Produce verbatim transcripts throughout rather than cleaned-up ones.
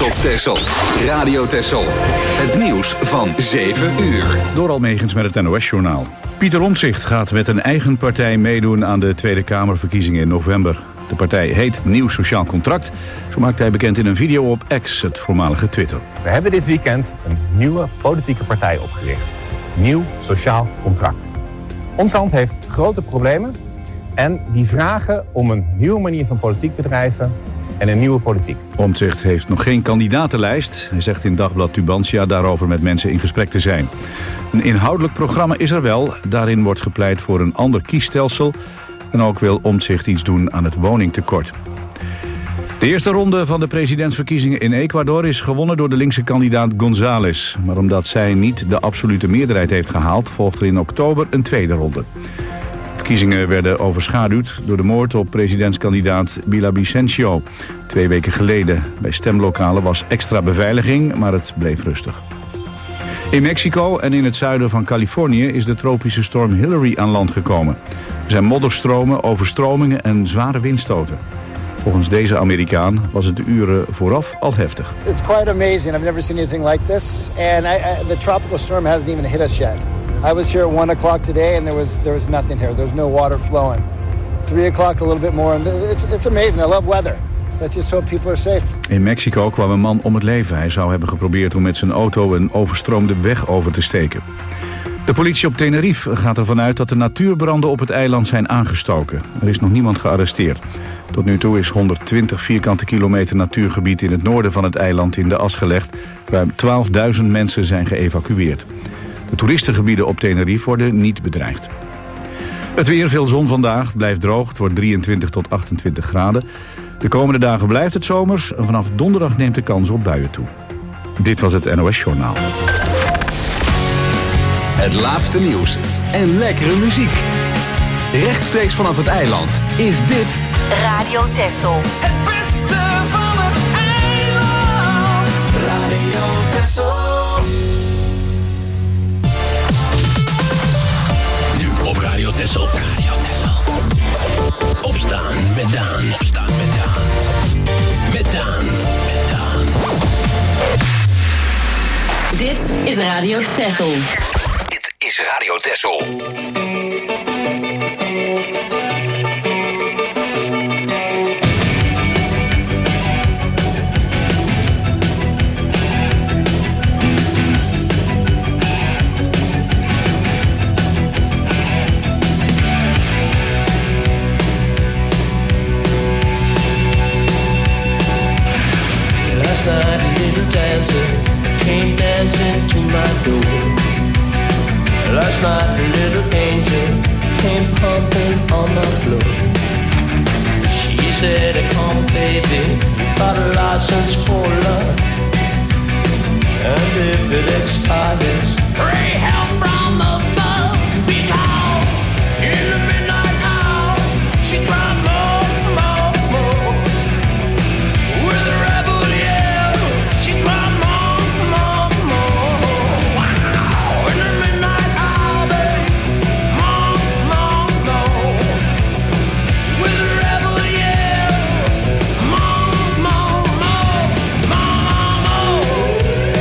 op Texel. Radio Texel. Het nieuws van zeven uur. Door Almegens met het N O S-journaal. Pieter Omtzigt gaat met een eigen partij meedoen aan de Tweede Kamerverkiezingen in november. De partij heet Nieuw Sociaal Contract. Zo maakt hij bekend in een video op X, het voormalige Twitter. We hebben dit weekend een nieuwe politieke partij opgericht. Nieuw Sociaal Contract. Ons land heeft grote problemen en die vragen om een nieuwe manier van politiek bedrijven en een nieuwe politiek. Omtzigt heeft nog geen kandidatenlijst. Hij zegt in Dagblad Tubantia daarover met mensen in gesprek te zijn. Een inhoudelijk programma is er wel. Daarin wordt gepleit voor een ander kiesstelsel. En ook wil Omtzigt iets doen aan het woningtekort. De eerste ronde van de presidentsverkiezingen in Ecuador is gewonnen door de linkse kandidaat González. Maar omdat zij niet de absolute meerderheid heeft gehaald, volgt er in oktober een tweede ronde. De verkiezingen werden overschaduwd door de moord op presidentskandidaat Villavicencio. Twee weken geleden. Bij stemlokalen was extra beveiliging, maar het bleef rustig. In Mexico en in het zuiden van Californië is de tropische storm Hillary aan land gekomen. Er zijn modderstromen, overstromingen en zware windstoten. Volgens deze Amerikaan was het de uren vooraf al heftig. It's quite amazing. I've never seen anything like this. And I, I, the tropical storm hasn't even hit us yet. I was here at one o'clock today and there was there was nothing here. There was no water flowing. Three o'clock a little bit more. And it's, it's amazing. I love weather. Let's just hope people are safe. In Mexico kwam een man om het leven. Hij zou hebben geprobeerd om met zijn auto een overstroomde weg over te steken. De politie op Tenerife gaat ervan uit dat de natuurbranden op het eiland zijn aangestoken. Er is nog niemand gearresteerd. Tot nu toe is honderdtwintig vierkante kilometer natuurgebied in het noorden van het eiland in de as gelegd. Ruim twaalfduizend mensen zijn geëvacueerd. De toeristengebieden op Tenerife worden niet bedreigd. Het weer, veel zon vandaag, blijft droog. Het wordt drieëntwintig tot achtentwintig graden. De komende dagen blijft het zomers en vanaf donderdag neemt de kans op buien toe. Dit was het N O S-journaal. Het laatste nieuws en lekkere muziek. Rechtstreeks vanaf het eiland is dit Radio Texel. Het beste van het eiland. Radio Texel. Nu op Radio Texel. Radio Texel. Opstaan met Daan. Opstaan met Daan. Met Daan. Met Daan. Dit is Radio Texel. Dit is Radio Texel. Last night a little dancer came dancing to my door. Last night a little angel came pumping on my floor. She said, come baby, you got a license for love. And if it expires, pray help from above. Because in the midnight hour, she cried more, more, more. With a rebel yell, she cried more, more, more. Wow, in the midnight hour, babe, more, more, more. With a rebel yell, more, more, more, more, more.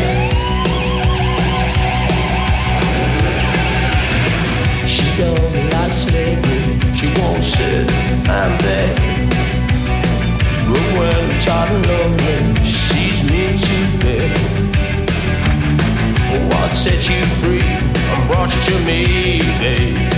She don't like slavery, she won't sit and beg. But when I'm tired and lonely, she sees me to bed. What set you free and brought you to me, babe?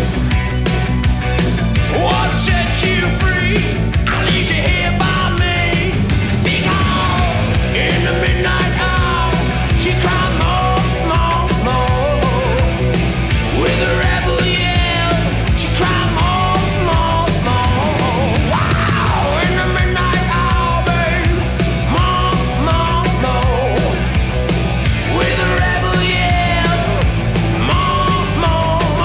What set you free? I leave you here by me. Because in the midnight hour, she cried more, more, more. With a rebel yell, she cried more, more, more. Wow, in the midnight hour, babe, more, more, more. With a rebel yell, more, more, more.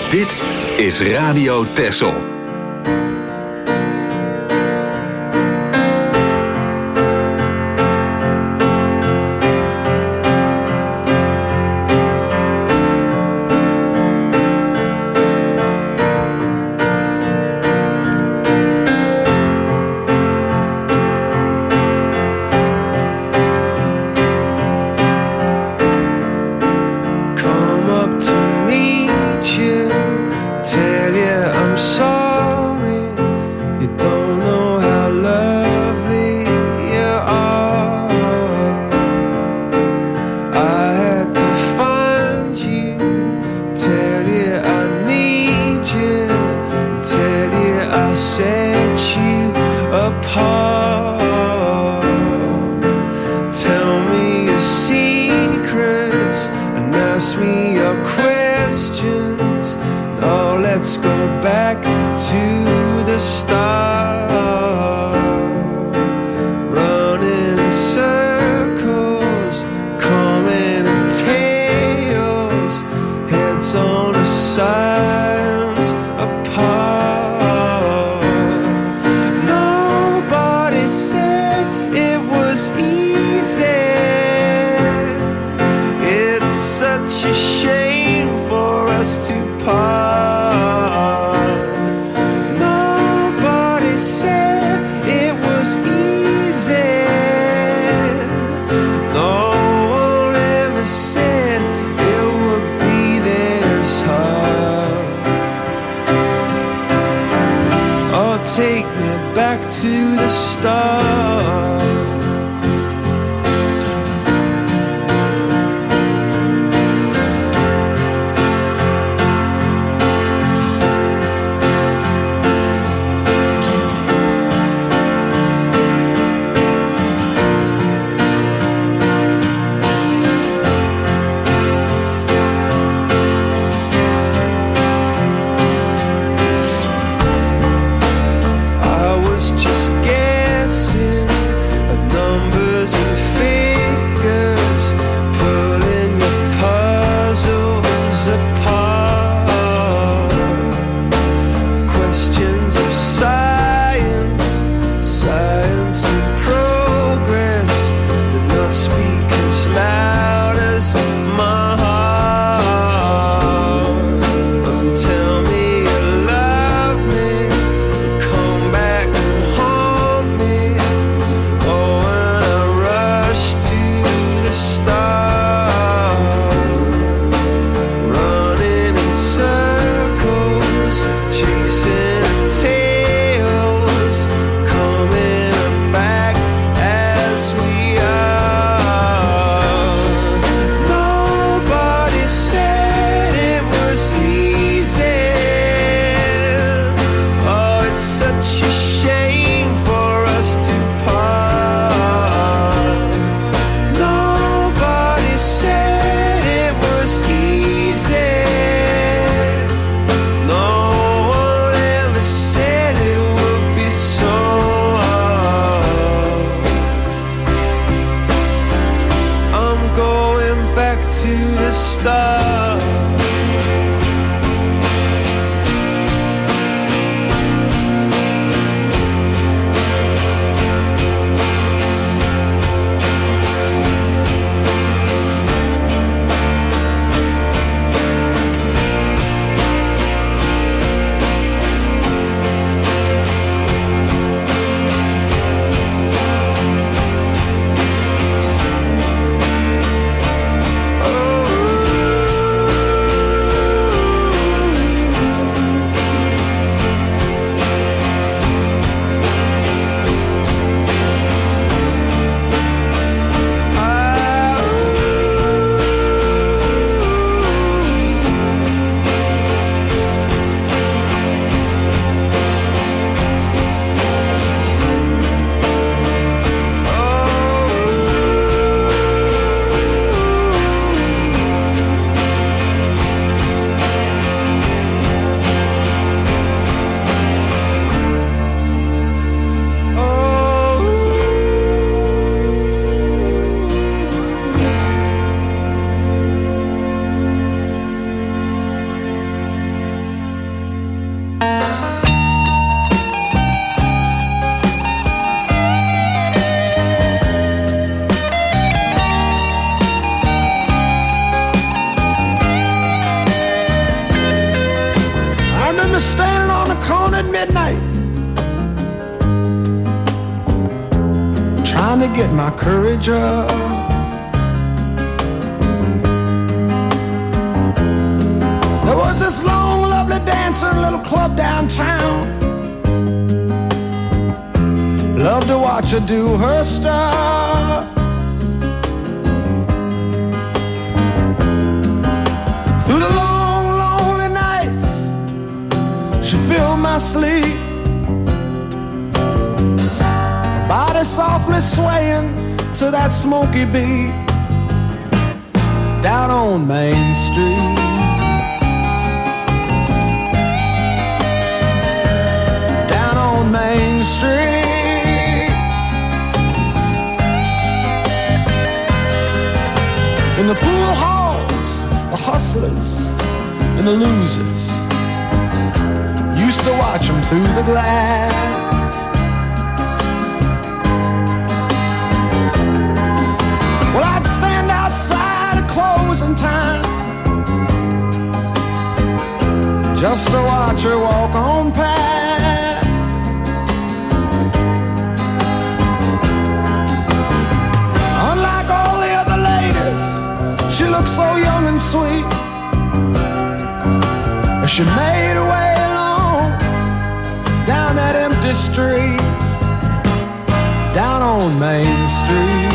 Dit is Radio Texel. standing on the corner at midnight, trying to get my courage up. There was this long, lovely dancer in a little club downtown. Loved to watch her do her stuff. Through the long, lonely nights, she filled my sleep. Her body softly swaying to that smoky beat. Down on Main Street. Down on Main Street. In the pool halls, the hustlers and the losers used to watch them through the glass. Well, I'd stand outside at closing time just to watch her walk on past. Unlike all the other ladies, she looked so young and sweet. She made her way along down that empty street. Down on Main Street.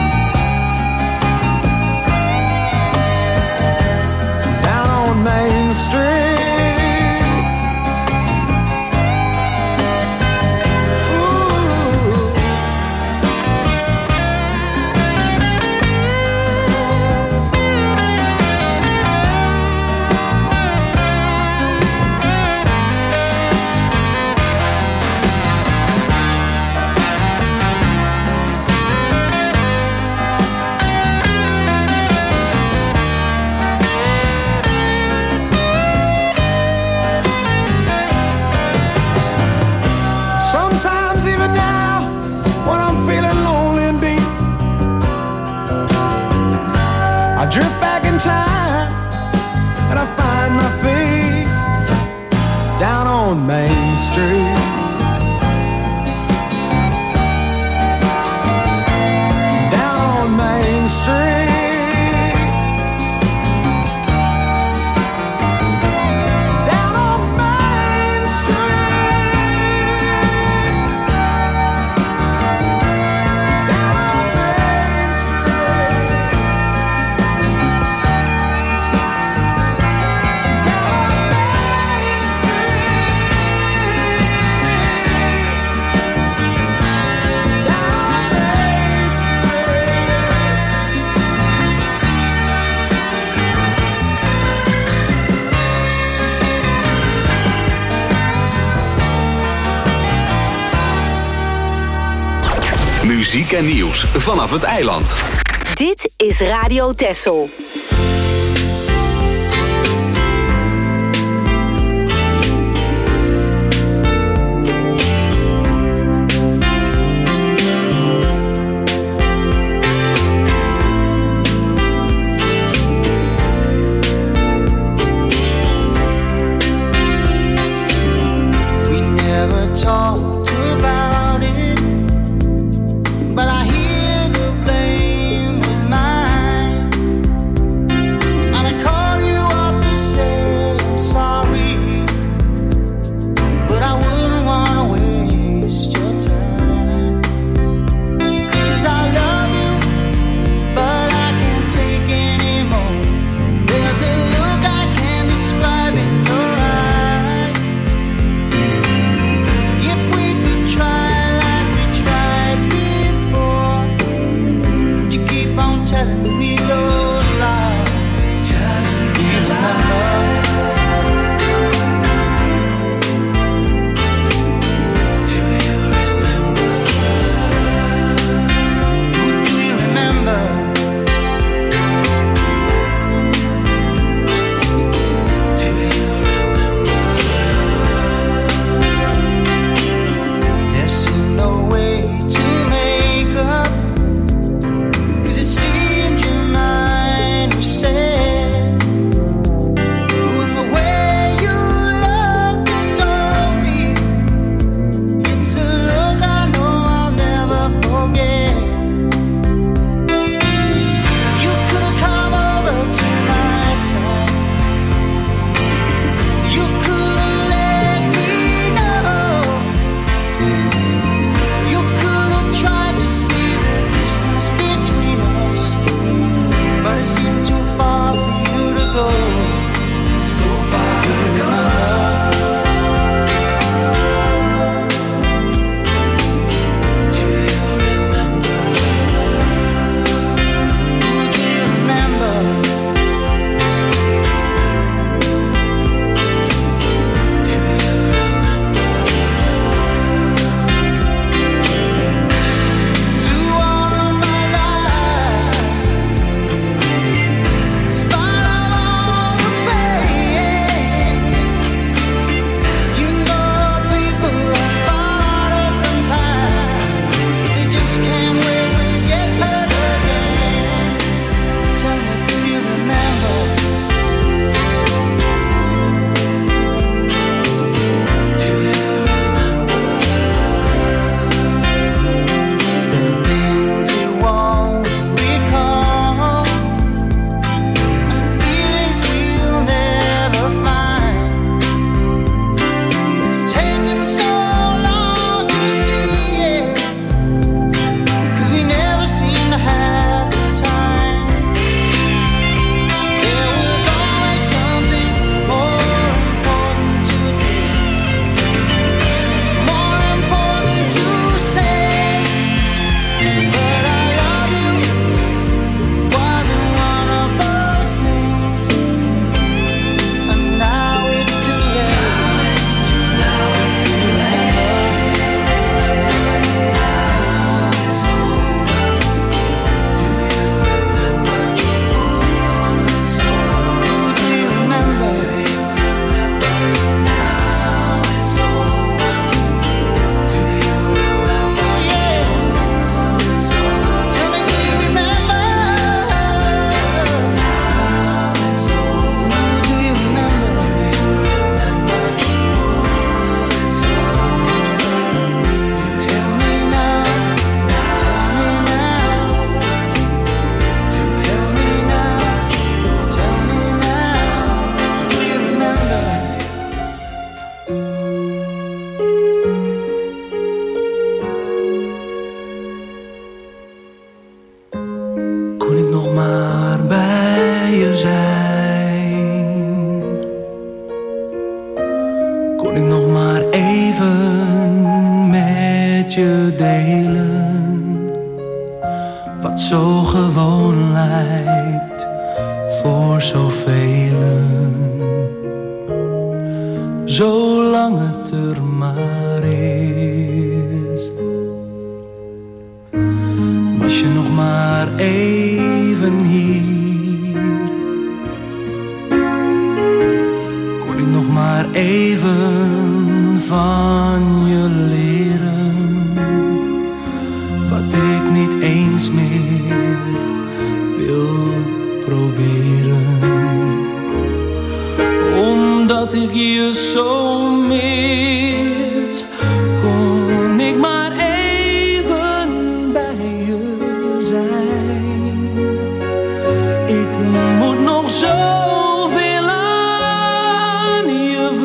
Down on Main Street. Drift back in time and I find my feet down on Main Street. Down on Main Street. Down on Main Street. Down on Main Street. Muziek en nieuws vanaf het eiland. Dit is Radio Texel. We never talked about it, but I hear the blame was mine. Kon ik nog maar even met je delen, wat zo gewoon lijkt voor zoveel, zolang het er maar is. Was je nog maar even hier, kon ik nog maar even van je leren, wat ik niet eens meer wil proberen. Omdat ik je zo mis, kon ik maar even bij je zijn. Ik moet nog zoveel aan je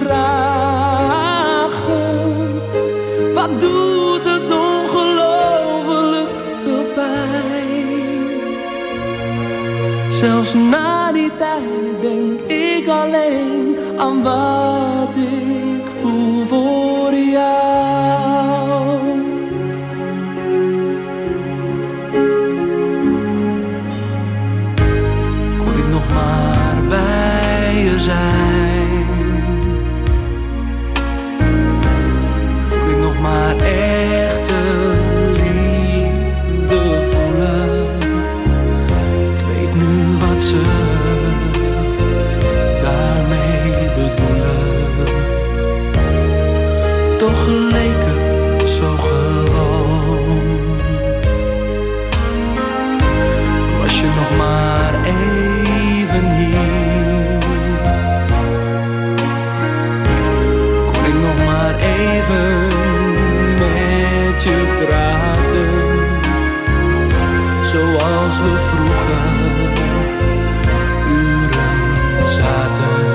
vragen. Wat doet het ongelooflijk veel pijn. Zelfs na die tijd denk ik alleen aan wat ik voel voor jou. Kon ik nog maar bij je zijn, kon ik nog maar echte liefde voelen. Ik weet nu wat ze toch leek het zo gewoon. Was je nog maar even hier, kon ik nog maar even met je praten, zoals we vroeger uren zaten.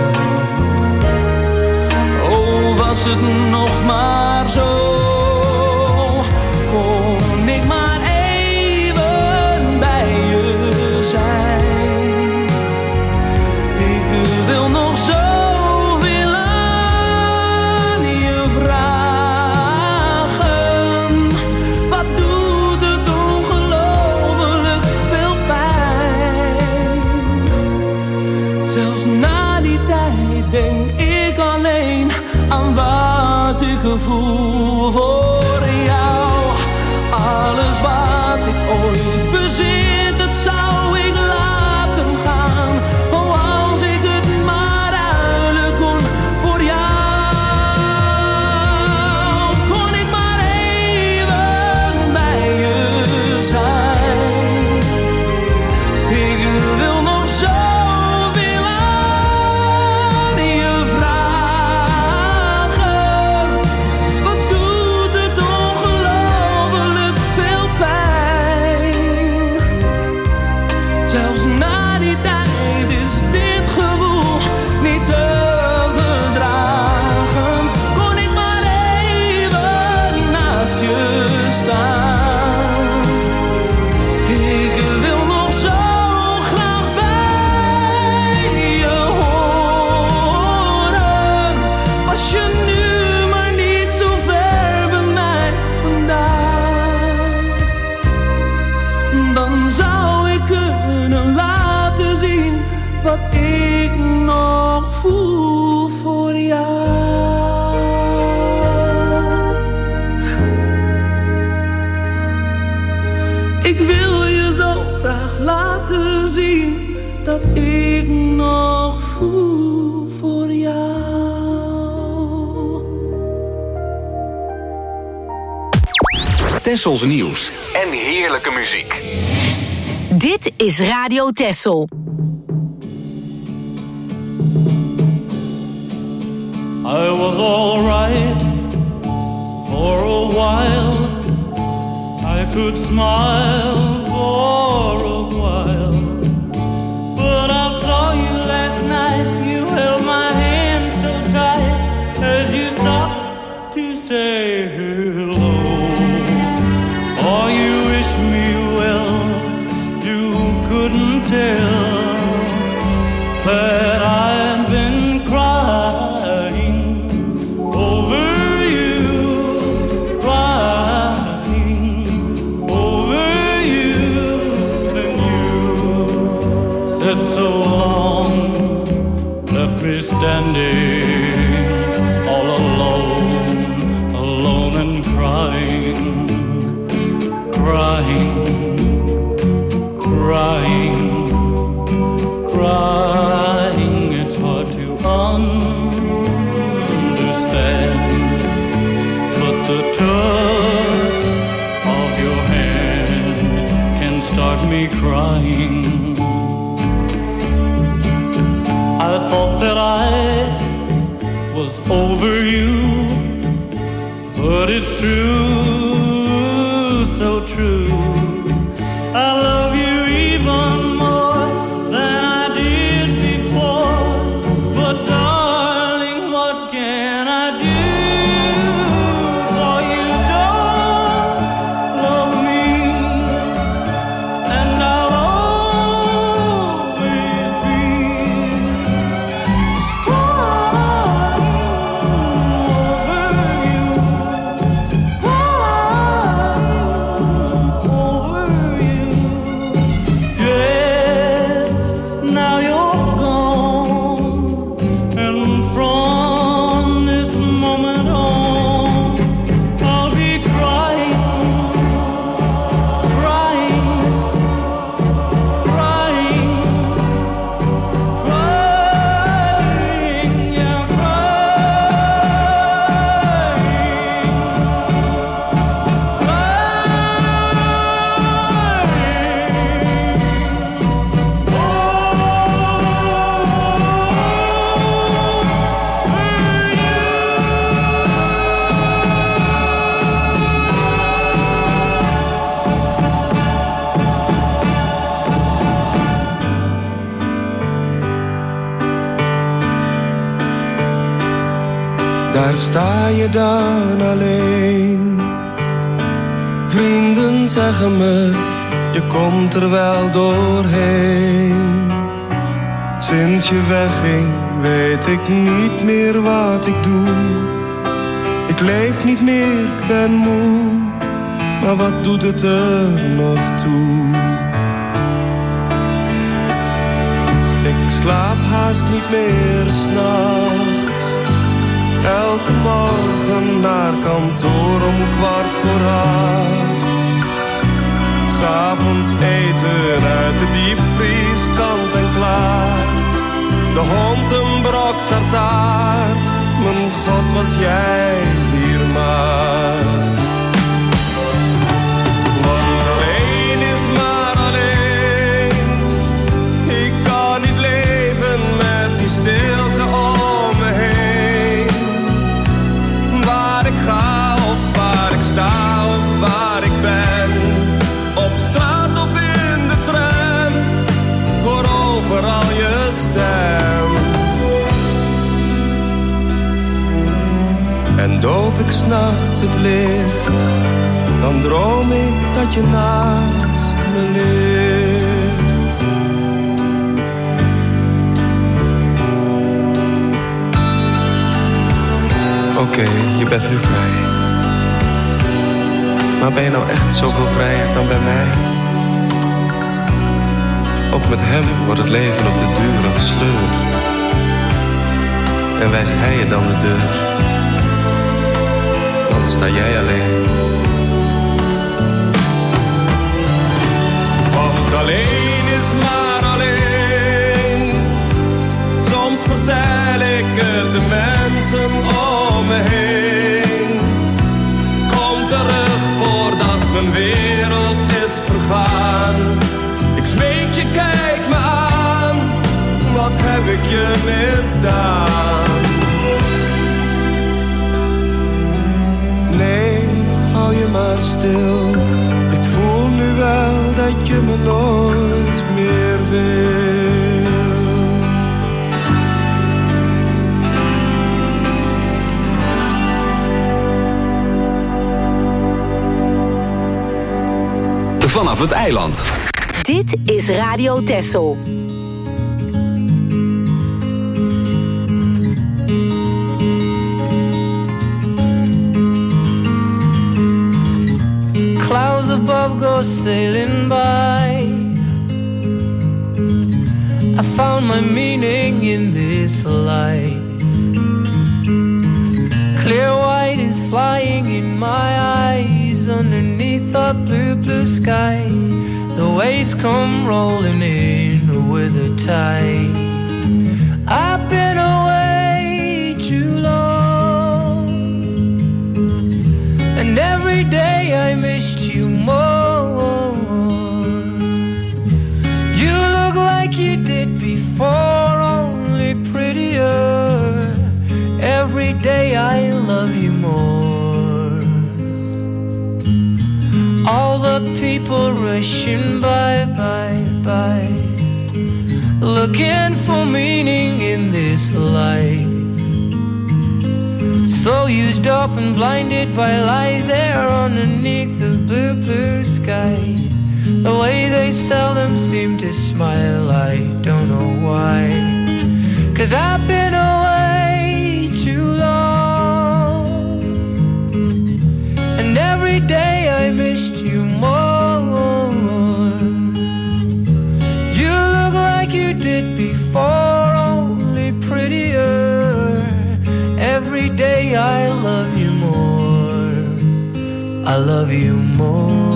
Was het nog maar zo, kon ik maar even bij je zijn. Ik wil nog zoveel aan je vragen. Wat doet het ongelooflijk veel pijn. Zelfs na die tijd denk ik alleen aan wat ik voel voor jou. Alles wat ik ooit bezit, dat zou ik laten gaan. Oh, als ik het maar ruilen kon voor jou. Kon ik maar even bij je zijn. Ik wil nog zo wat ik nog voel voor jou. Ik wil je zo graag laten zien dat ik nog voel voor jou. Tessels nieuws en heerlijke muziek. Dit is Radio Tessel. I was all right for a while. I could smile for a while. But I saw you last night. You held my hand so tight as you stopped to say hello. Oh, you wish me well. You couldn't tell that I've been crying me crying. I thought that I was over you, but it's true, so true. I love you even more than I did before, but darling, what can I do? For you don't love me, and I'll always be over you. Yes, now you're gone, and from this moment on, I'll be crying, crying, crying, crying, yeah, Daar sta je dan alleen. Vrienden zeggen me, je komt er wel doorheen. Sinds je wegging, weet ik niet meer wat ik doe. Ik leef niet meer, ik ben moe, maar wat doet het er nog toe? Ik slaap haast niet meer 's nachts. Elke morgen naar kantoor om kwart voor acht. 'S Avonds eten uit de diepvries, kant en klaar. De hond een brok tartaar. Mijn god, was jij hier maar. Want alleen is maar alleen. Ik kan niet leven met die stilte om me heen. Waar ik ga of waar ik sta of waar ik ben. Op straat of in de tram. Ik hoor overal je stem. En doof ik 's nachts het licht. Dan droom ik dat je naast me ligt. Oké, okay, je bent nu vrij. Maar ben je nou echt zoveel vrijer dan bij mij? Ook met hem wordt het leven op de duur een sleur. En wijst hij je dan de deur, dan sta jij alleen. Want alleen is maar alleen. Soms vertel ik het de mensen om me heen. Kom terug voordat mijn wereld is vergaan. Ik smeek je, kijk me aan. Wat heb ik je misdaan? Nee, hou je maar stil. Ik voel nu wel dat je me nooit meer wil. Vanaf het eiland. Dit is Radio Texel. Clouds above go sailing by. I found my meaning in this life. Clear white is flying in my eyes. Underneath the blue, blue sky, the waves come rolling in with a tide. I've been away too long, and every day I missed you more. day I love you more. All the people rushing by, by, by, looking for meaning in this life. So used up and blinded by lies there underneath the blue, blue sky. The way they seldom seem to smile, I don't know why. 'Cause I've been away too long, and every day I missed you more. You look like you did before, only prettier. Every day I love you more, I love you more.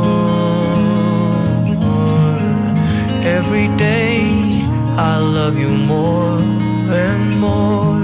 Every day I love you more and more.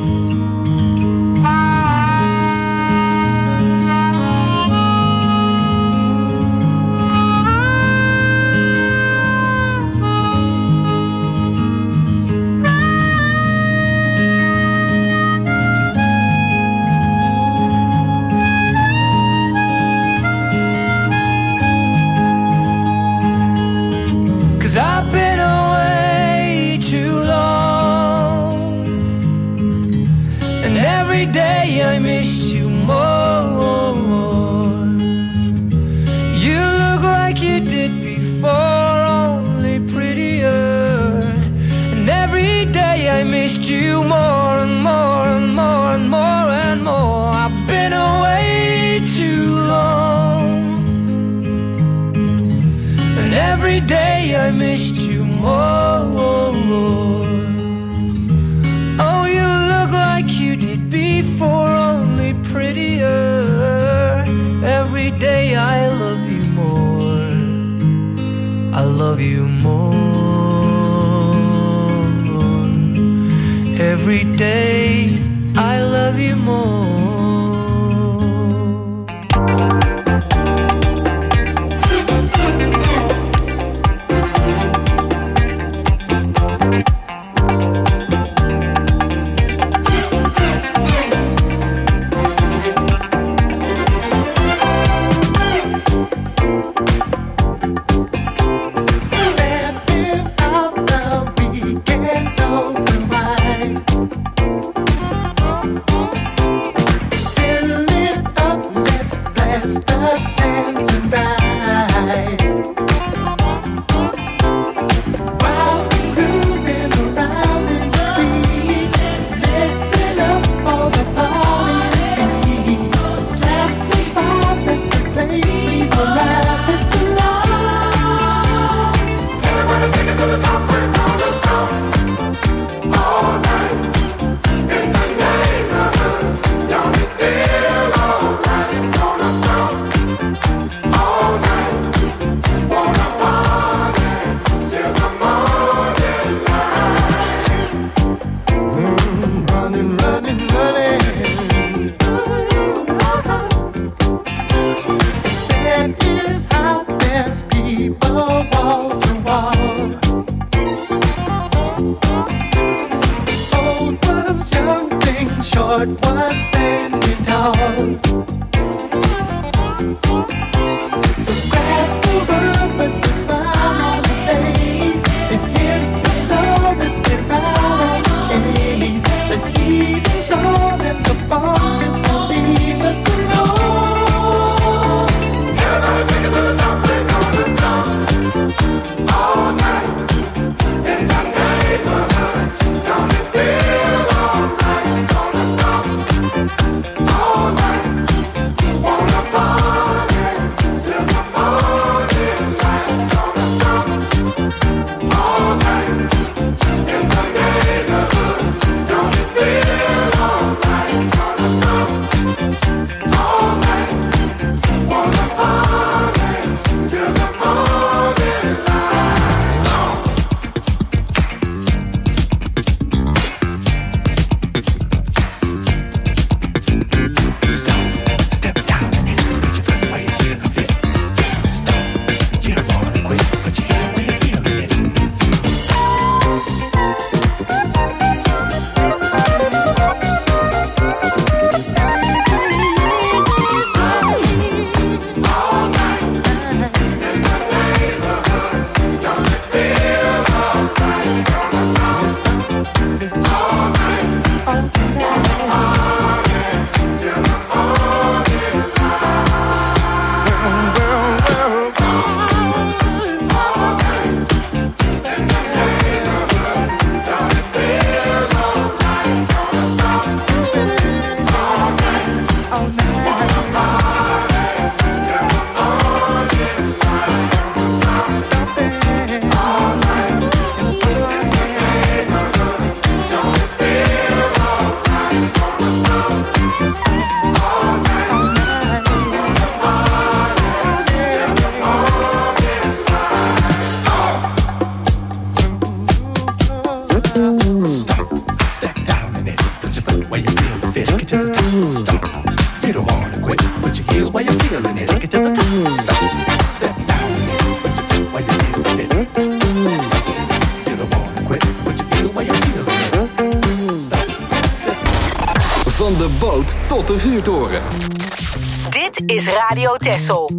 I've been away too long, and every day I missed you more. You look like you did before, only prettier. And every day I missed you more and more and more and more and more. I've been away too long, and every day I missed you more. Oh, you look like you did before, only prettier. Every day I love you more, I love you more. Every day I love you more. All night, wanna party. to the top. Stop. You don't wanna quit, but you heal while you're feeling it. Take it to the top. Stop. Step down, but you feel while you're feeling it. Stop. You don't wanna quit, but you feel while you're feeling it. Stop. Step. Van de boot tot de vuurtoren. Dit is Radio Texel.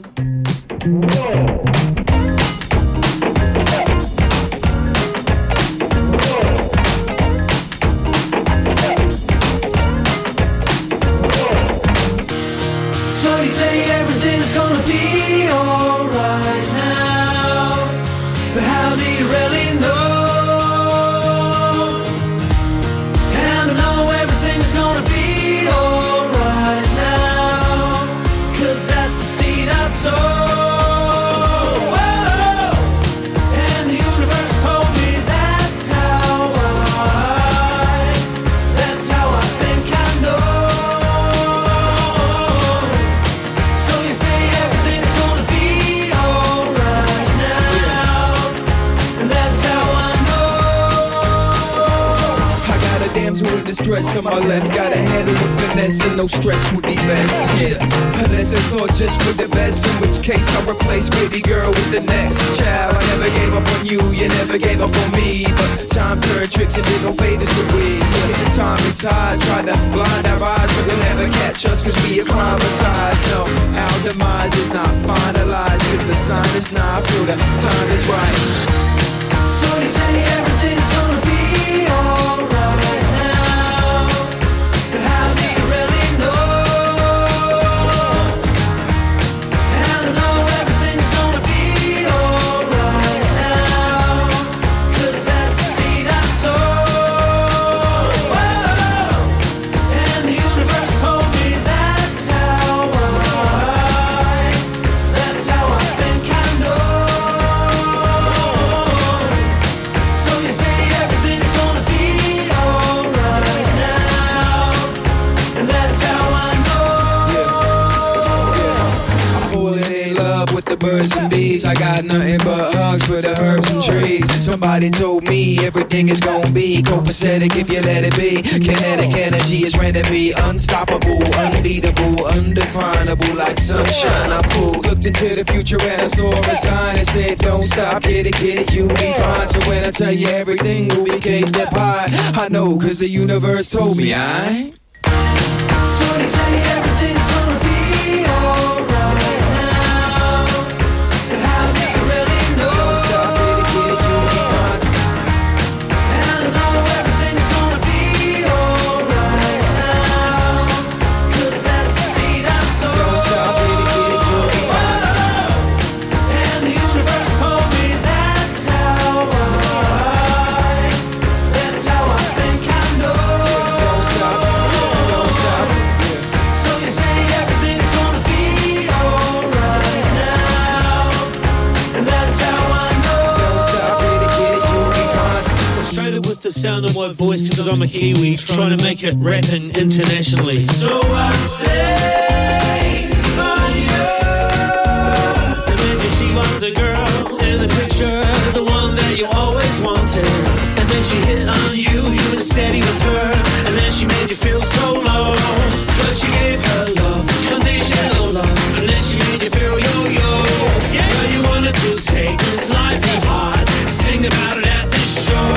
So you say everything's gonna be alright now, but how do you really know? And I know everything's gonna be alright now, 'cause that's the seed I sow. And the universe told me that's how I, that's how I think I know. Damsel in distress on my left, gotta handle with finesse and no stress would be best. Yeah, unless it's all just for the best, in which case I'll replace baby girl with the next child. I never gave up on you, you never gave up on me, but time turned tricks and did no favors to we. Yeah, the time and tide tried to blind our eyes, but they'll never catch us 'cause we acclimatized. No, our demise is not finalized, 'cause the sign is not, I feel the time is right. So you say everything's gonna be alright. Birds and bees, I got nothing but hugs for the herbs and trees. Somebody told me everything is gonna be copacetic if you let it be. Kinetic energy is ready to be unstoppable, unbeatable, undefinable, like sunshine. I pulled, looked into the future and I saw a sign that said, don't stop, get it, get it, you'll be fine. So when I tell you everything will be caked up high, I know 'cause the universe told me I. So you say everything's gonna be alright. The sound of my voice, cause I'm a Kiwi trying to make it rapping internationally. So I say for you, imagine she was the girl in the picture, the one that you always wanted, and then she hit on you, you were steady with her, and then she made you feel so low, but you gave her love, conditional love, and then she made you feel yo-yo. Yeah, well, you wanted to take this life be hard, sing about it at this show.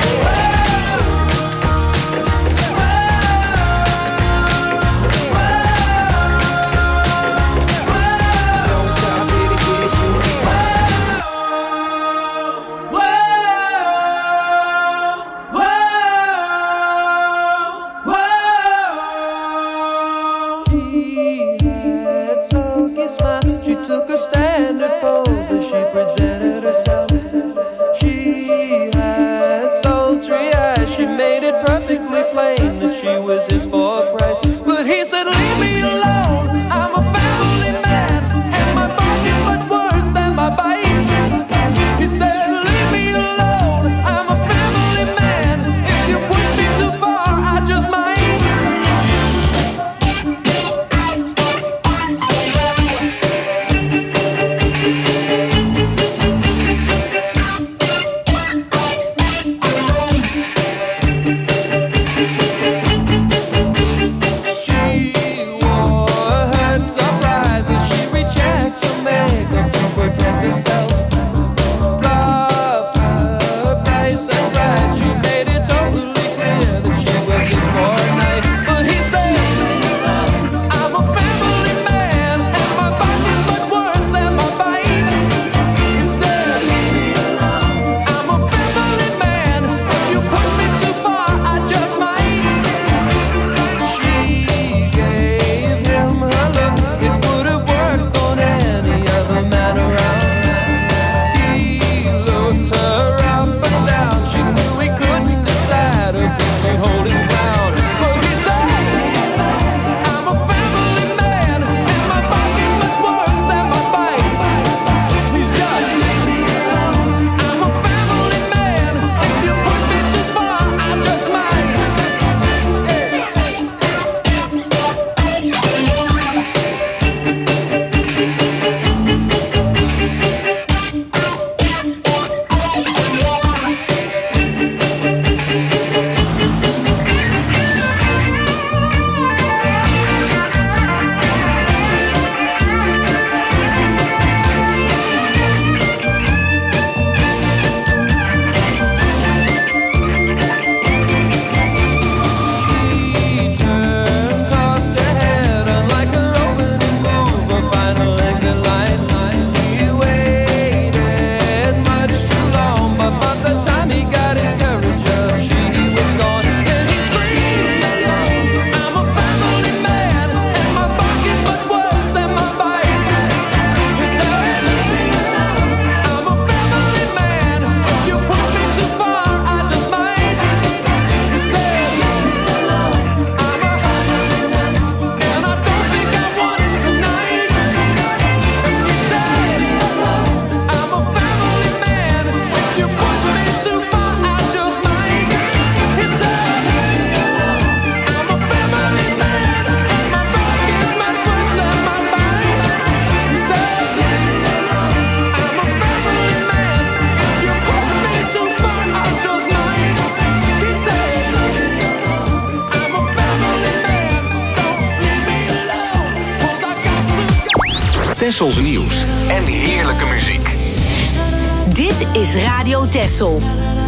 Tessels nieuws en heerlijke muziek. Dit is Radio Tessel.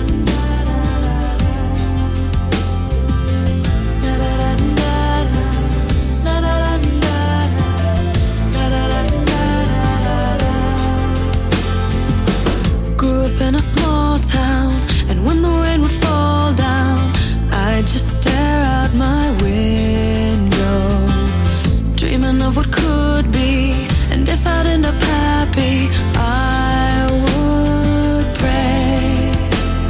Grew up in a small town, and when the rain would fall down, I'd just stare out my window, dreaming of what could be. And if I'd end up happy, I would pray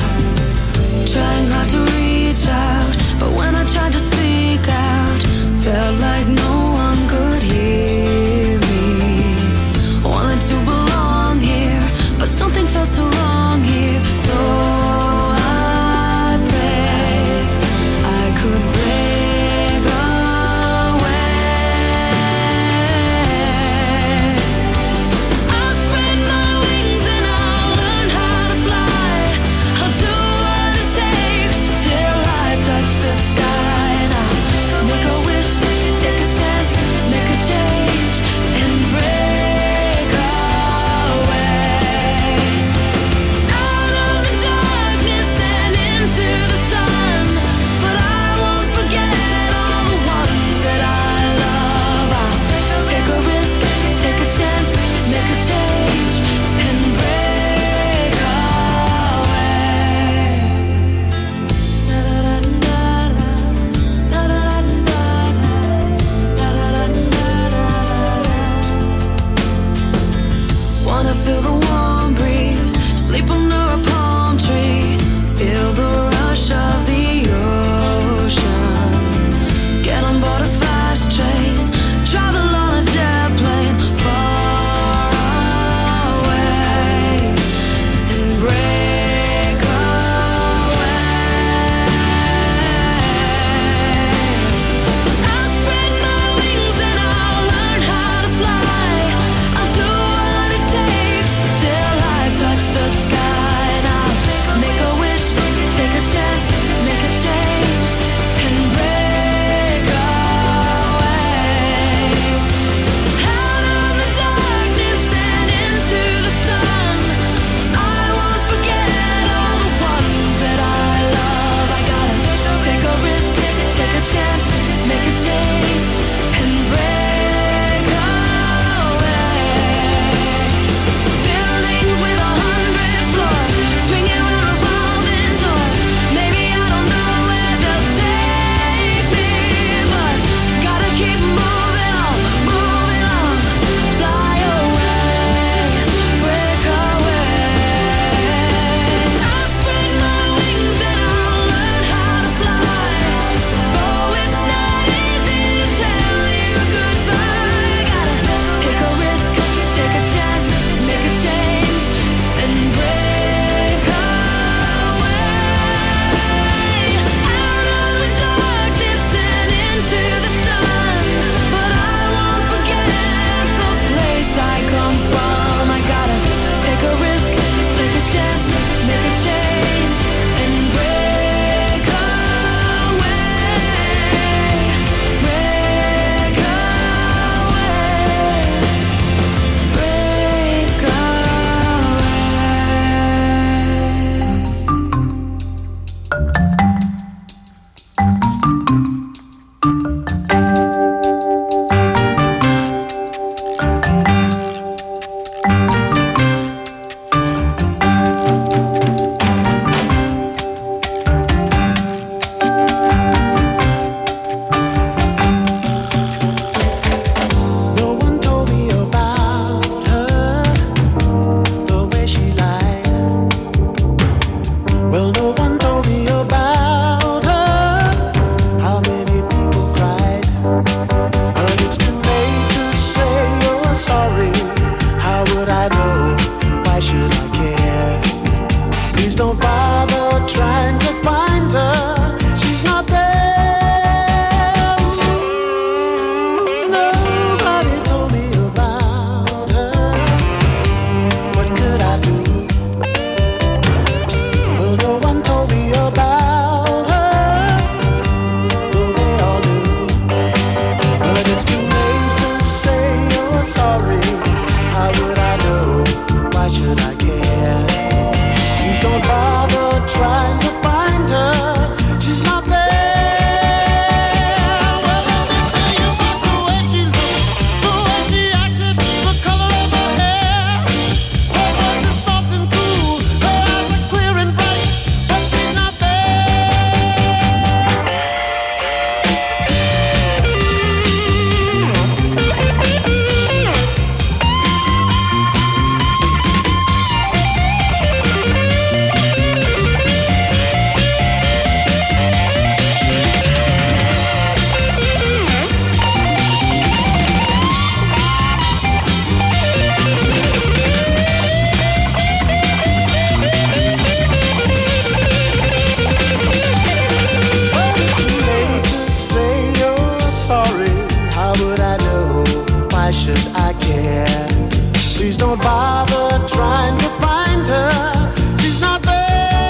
care. Please don't bother trying to find her. She's not there.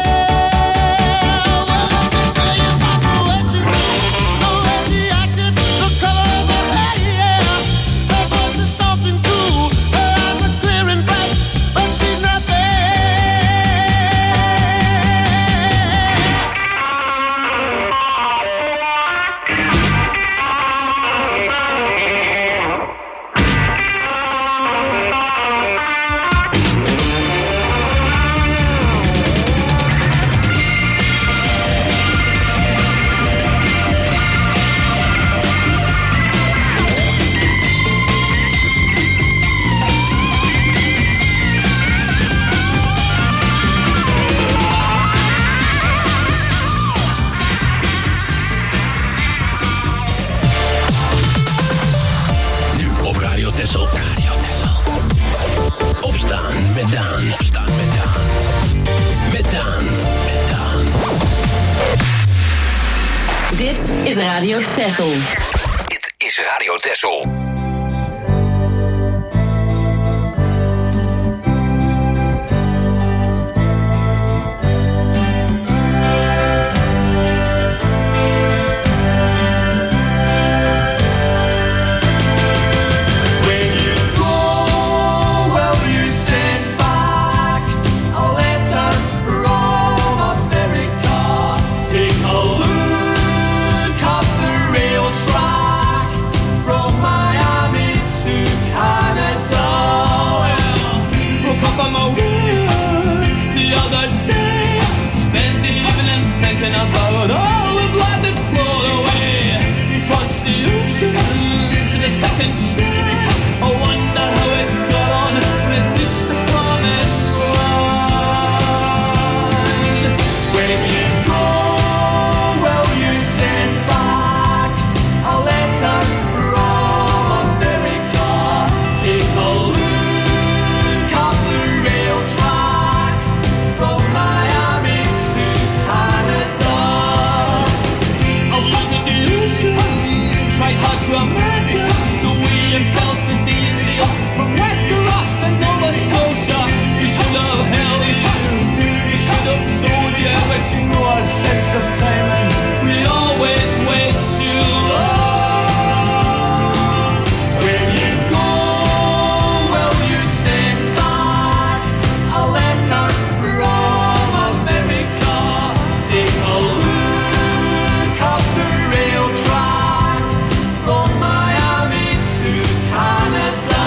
Well, let me tell you about the way she looked, the way she acted, the color of her hair. Her voice is soft and cool, her eyes are clear and bright, but she's not there. Nu op Radio Texel. Radio Texel. Opstaan met Daan. Opstaan met Daan. Met Daan. Met Daan. Dit is Radio Texel. Dit is Radio Texel. When you go, well, you send back a letter from America. Take a look up the rail track from Miami to Canada. Well, woke up on my way the other day. Spend the evening thinking about all the blood that flowed away. Across the ocean to the second chance. I wonder how it got on when it reached the promised land. When you go, well, you send back a letter from America. Take a look up the rail track from Miami to Canada. I looked at the ocean, tried hard to imagine the way you felt the day you sailed from West to Ross to Nova Scotia. You should have held you, you should have told you, but you know our sense of timing. We always wait too long. When you go, well, you send back a letter from America. Take a look up the rail track from Miami to Canada.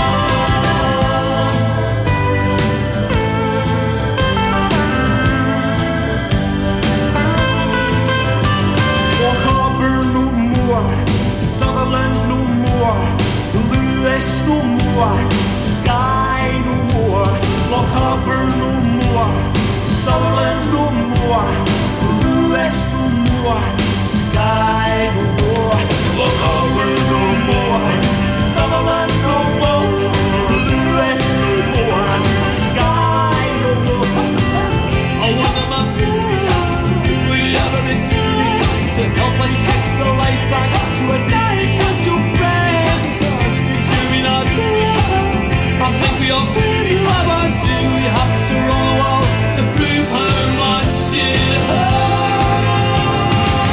Walk Harbour no more, Sutherland no more, Lewis no more, Skye no more. Walk Harbour no more, Sutherland no more, Lewis no more, Skye no more. Walk Harbour no more, Sutherland no more, Lewis no more, Skye no more. I wonder my baby, will you ever return to help us kick the life back to a night with your friend? 'Cause you're not there. I think we all really love her too. We have to roll out to prove how much it hurts.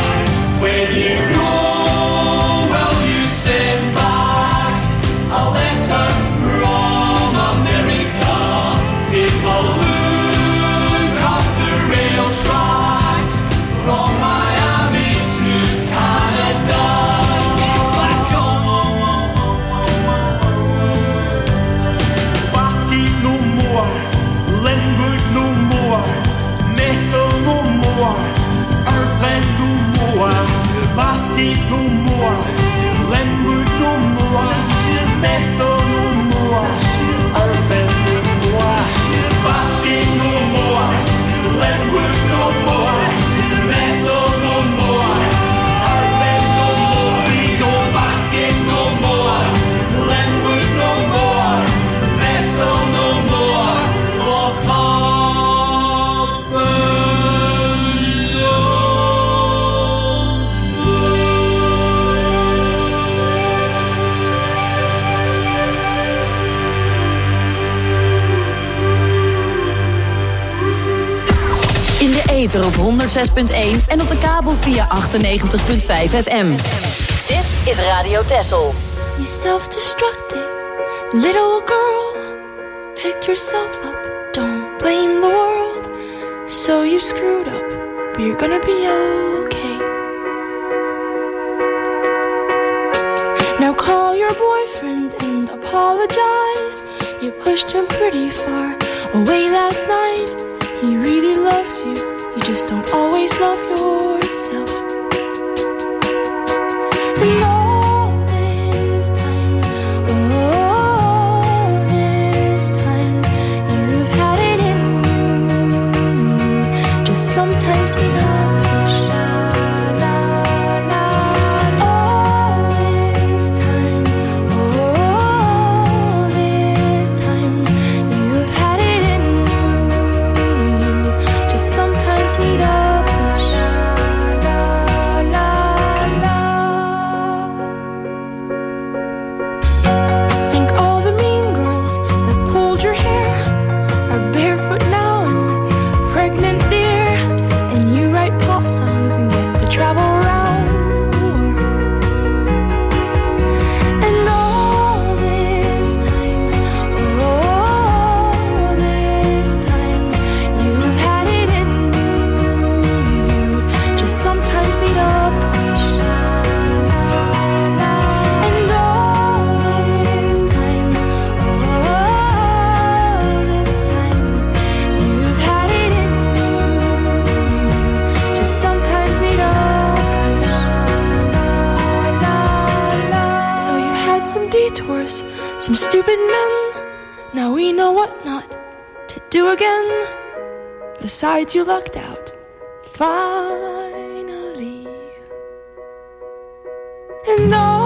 ether op honderd zes punt één en op de kabel via achtennegentig punt vijf F M. Dit is Radio Texel. You self-destructive little girl, pick yourself up, don't blame the world. So you screwed up, but you're gonna be okay. Now call your boyfriend and apologize. You pushed him pretty far away last night. He really loves you, you just don't always love yourself. And all this time, all this time, you've had it in you. You just sometimes need a push. All this time, all this time, you've had it in you. You just sometimes need a push. Think all the mean girls that pulled your hair are barefoot now and pregnant, dear. And you write pop songs and get to travel around the world. And all this time, all this time, you've had it in you. You just sometimes need a push. And all this time, all this time, you've had it in you. Just sometimes need a push. So you had some detours, some stupid men. Now we know what not to do again. Besides, you lucked out. Finally. And all